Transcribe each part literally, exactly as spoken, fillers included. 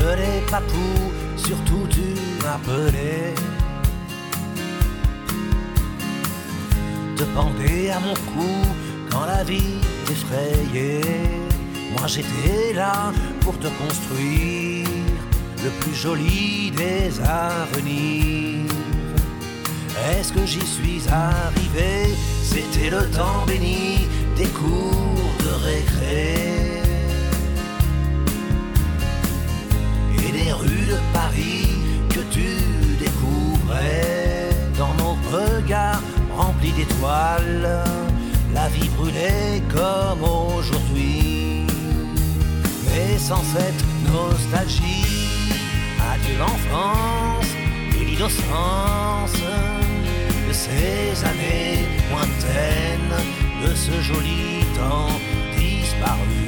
m'appelais papou, surtout tu m'appelais. Te pendais à mon cou quand la vie t'effrayait. Moi j'étais là pour te construire le plus joli des avenirs. Est-ce que j'y suis arrivé? C'était le temps béni des cours de récré et des rues de Paris que tu découvrais. Dans nos regards remplis d'étoiles, la vie brûlait comme aujourd'hui. Mais sans cette nostalgie, adieu l'enfance et l'innocence de ces années lointaines, de ce joli temps disparu.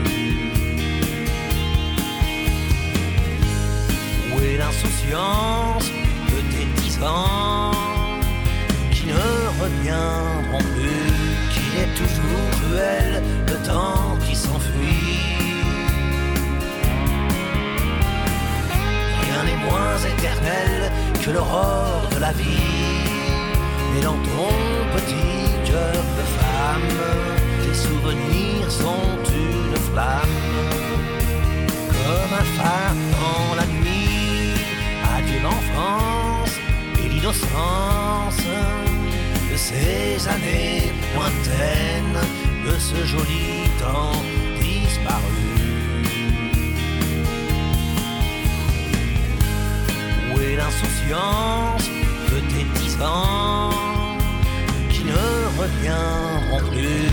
Où est l'insouciance de tes dix ans qui ne reviendront plus? Qu'il est toujours cruel le temps qui s'enfuit. Rien n'est moins éternel que l'aurore de la vie. Mais dans ton petit cœur de femme, tes souvenirs sont une flamme, comme un phare dans la nuit. Adieu l'enfance et l'innocence de ces années lointaines, de ce joli temps disparu. Où est l'insouciance de tes dix ans qui ne reviendront plus?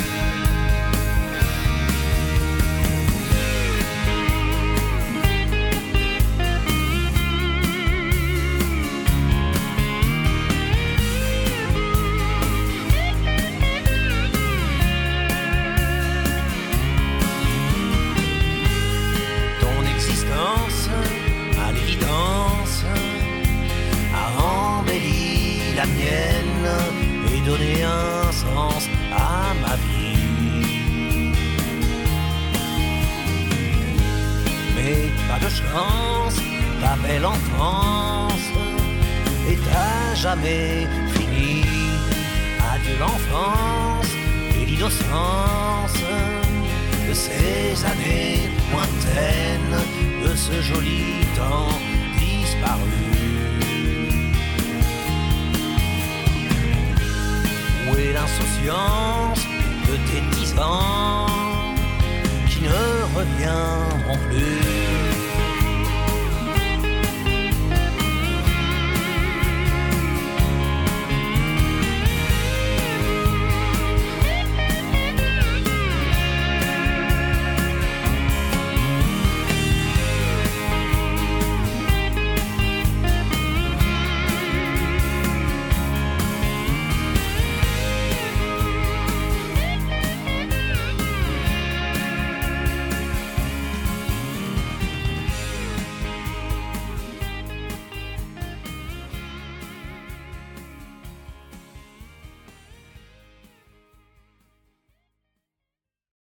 Ton existence, à l'évidence, a embelli la mienne et donné un sens à ma vie. Mais pas de chance, ta belle enfance est à jamais finie. Adieu l'enfance et l'innocence de ces années lointaines, de ce joli temps disparu. Où est l'insouciance de tes dix ans qui ne reviendront plus?